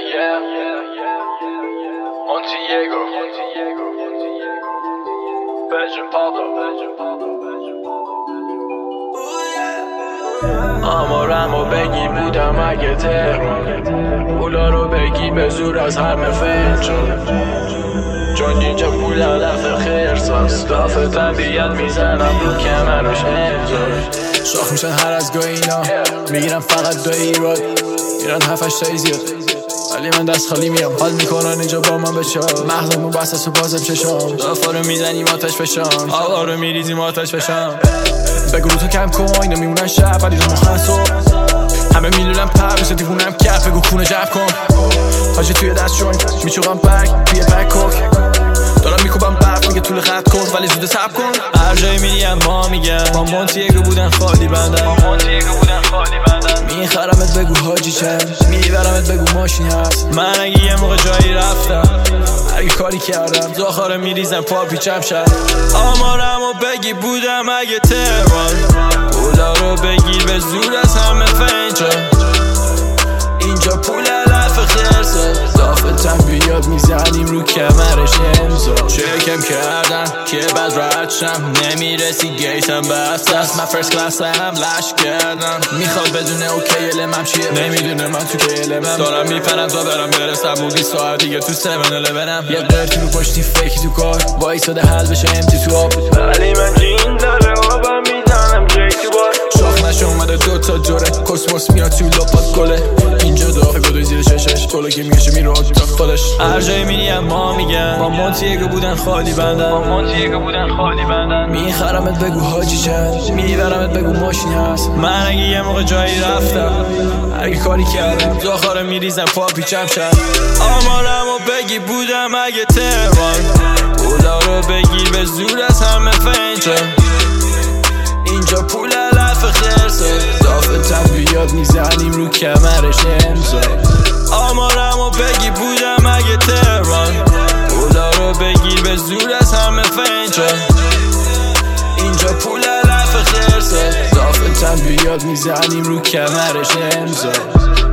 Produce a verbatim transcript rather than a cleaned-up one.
yeah, yeah. Montiego, Montiego, Belgian Pablo, Belgian Pablo, Belgian Pablo. آمارمو بگی بودم اگه تهران، پولا رو بگی به زور از همه فنجان، چون اینجا پول علف خیرساز، دافه طبیعت میزنم رو کمرش امضا. شاخ میشن هر از گاه اینا، میگیرم فقط دو ایراد، ایران هفتش تایی زیاد، ولی من دست خالی میام. حال میکنن اینجا با من بچه مغزمون بسته و بازم چشام، دافا رو میزنیم آتش فشان، آوا رو میریزیم آتش فشان. بگو رو تو کم کن اینا میمونن شب ولی رو مخن صبح، همه میلونم پر میشه دیوونم کف. بگو خونه جب کن حاجی توی دست شنگ، میچوغم بگ توی بگ کوک، دارم میکوبم برف میگه طول خط کن ولی زود سب کن. هر جایی میریم ما میگن با مونتیگو بودن خالی بندن، با مونتیگو بودن خالی بندن. میخرمت بگو حاجی چند، میبرمت بگو ماشین هست. من اگه یه موقع جایی رفتم اگه کاری کردم زاخاره میریزم پا پیچم شد. آمارمو بگی بودم اگه تهران، پولا رو بگیر به زور از همه فنجان، اینجا پول علف خرسه، دافتم بیاد میزنیم رو کمرش امضا. چکم کردن که بعد رد شم، نمیرسی گیتم بست است. من فرست کلاس هم لش کردم، میخواد بدونه اوکی علمم چیه، نمیدونه من تو که علمم دارم میپرم تا برم برسم بودی ساعت دیگه تو سیون الونم. یه قرتی رو پشتی فیکی تو کار وایساده حل بشه امتی تو آب، ولی من جین داره آبم میزنم جی تو بار. شاخ نشه اومده دوتا جوره کسموس میاد تو لپات گله، اینجا دافه گدوی زیر ششش طوله که میشه میره خودش. هر جایی میریم ما میگن با مونتیگو بودن خالی بندن، با مونتیگو بودن خالی بندن. میخرمت بگو حاجی چند، میبرمت بگو ماشین هست. من اگه یه موقع جایی رفتم اگه کاری کردم زاخاره میریزم پا پیچم شد. آمارمو بگی بودم اگه تهران، پولا رو بگیر به زور از همه فنجان، اینجا پول علف خرسه، دافتم بیاد میزنیم رو کمرش امضا. آمارمو بگی بودم اگه تهران، پولا رو بگیر به زور از همه فنجان، اینجا پول علف خرسه، دافتم بیاد میزنیم رو کمرش امضا.